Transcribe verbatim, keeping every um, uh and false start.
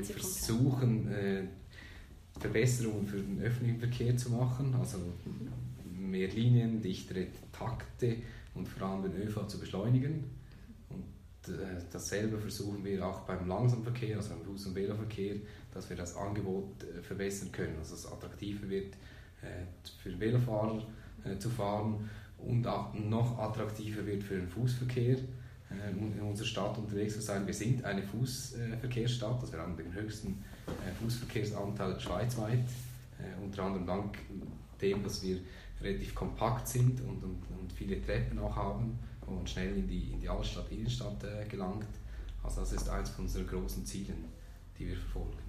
versuchen, äh, Verbesserungen für den öffentlichen Verkehr zu machen, also mehr Linien, dichtere Takte und vor allem den ÖV zu beschleunigen. Und äh, dasselbe versuchen wir auch beim Langsamverkehr, also beim Fuß- und Veloverkehr, dass wir das Angebot äh, verbessern können, also dass es attraktiver wird äh, für Velofahrer äh, zu fahren und auch noch attraktiver wird für den Fußverkehr äh, in unserer Stadt unterwegs zu sein. Wir sind eine Fußverkehrsstadt, also wir haben den höchsten äh, Fußverkehrsanteil schweizweit, äh, unter anderem dank dem, dass wir relativ kompakt sind und, und, und viele Treppen auch haben, wo man schnell in die, in die Altstadt, Innenstadt äh, gelangt. Also das ist eines von unseren großen Zielen, die wir verfolgen.